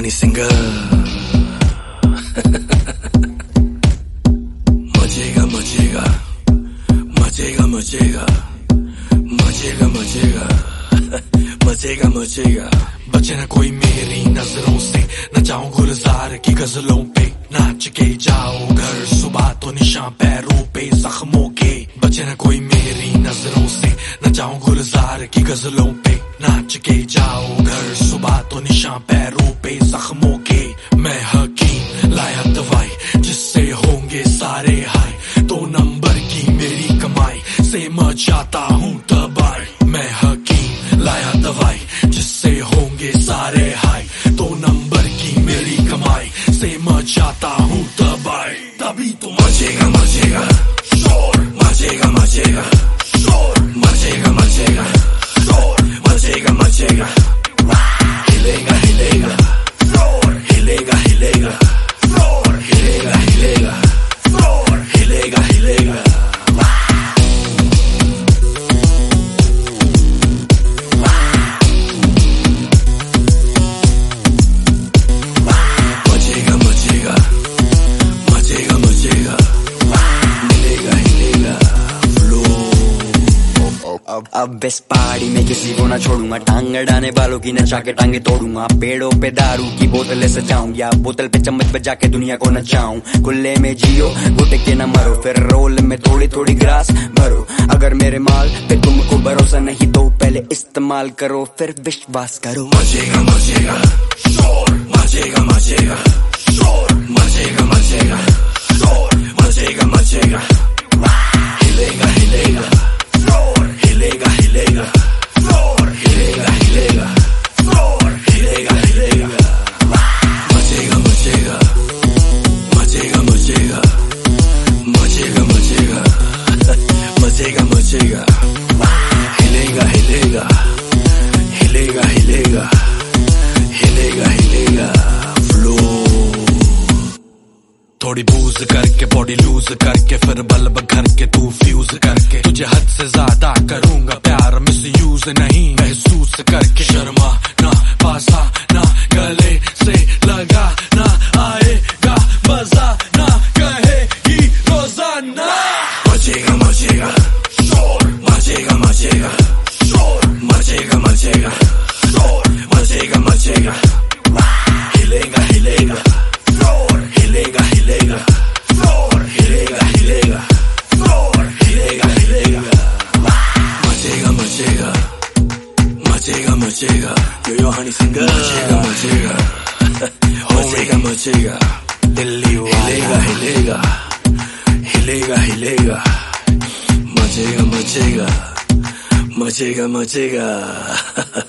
Honey singer मजेगा मजेगा मजेगा मजेगा मजेगा मजेगा मजेगा मजेगा। बचे ना कोई मेरी नजरों से, न जाऊं गुलजार की गजलों पे, नाच के जाओ घर सुबह तो निशान पैरों पे जख्मों के। बचे ना कोई मेरी नजरों से, न जाऊं गुलजार की गजलों पे, नाच के जाओ घर सुबह तो निशान पैरों पे जख्मों के। मैं हकीम लाया दवाई जिससे होंगे सारे हाय, 2 नंबर की मेरी कमाई से मचाता हूँ तबाही। मैं हकीम लाया दवाई जिससे होंगे सारे हाय, 2 नंबर की मेरी कमाई से मचाता हूँ तबाही। तभी तो मचेगा मचेगा शोर, मचेगा मचेगा शोर, मचेगा मचेगा शोर, मचेगा मचेगा, हिलेगा हिलेगा शोर, हिलेगा हिलेगा शोर, हिलेगा हिलेगा शोर, हिलेगा हिलेगा। अब इस पहाड़ी में किसी को ना छोड़ूंगा, टांग अड़ाने वालों की नचा के टांगे तोड़ूंगा। पेड़ों पे दारू की बोतलें सजाऊं या बोतल पे चम्मच बजा के दुनिया को नचाऊं। खुले में जियो घुटे के न मरो, फिर रोल में थोड़ी थोड़ी ग्रास भरो। अगर मेरे माल पे तुमको भरोसा नहीं तो पहले इस्तेमाल करो फिर विश्वास करो। मचेगा मचेगा शोर, मचेगा मचेगा शोर, मचेगा मचेगा शोर, मचेगा मचेगा, हिलेगा हिलेगा शोर, हिलेगा हिलेगा शोर, हिलेगा हिलेगा शोर, हिलेगा हिलेगा। मचेगा मचेगा मचेगा मचेगा मचेगा मचेगा मचेगा मचेगा, हिलेगा हिलेगा हिलेगा हिलेगा हिलेगा हिलेगा फ्लो। थोड़ी बूज करके बॉडी लूज करके, फिर बल्ब घर के तू फ्यूज करके, तुझे हद से ज्यादा करूंगा प्यार, मिस यूज नहीं महसूस करके। शर्मा ना पासा ना गले से लगा ना, आएगा मजा ना कहेगी रोजाना। मचेगा मचेगा शोर, मचेगा मचेगा शोर, मचेगा मचेगा शोर, मचेगा मचेगा, हिलेगा हिलेगा शोर, हिलेगा हिलेगा शोर, हिलेगा हिलेगा शोर, हिलेगा हिलेगा। मचेगा मचेगा मचेगा मचेगा, यो हनी सिंगर। मचेगा मचेगा मचेगा मचेगा, दिल्ली हिलेगा हिलेगा हिलेगा हिलेगा, मचेगा मचेगा मचेगा मचेगा।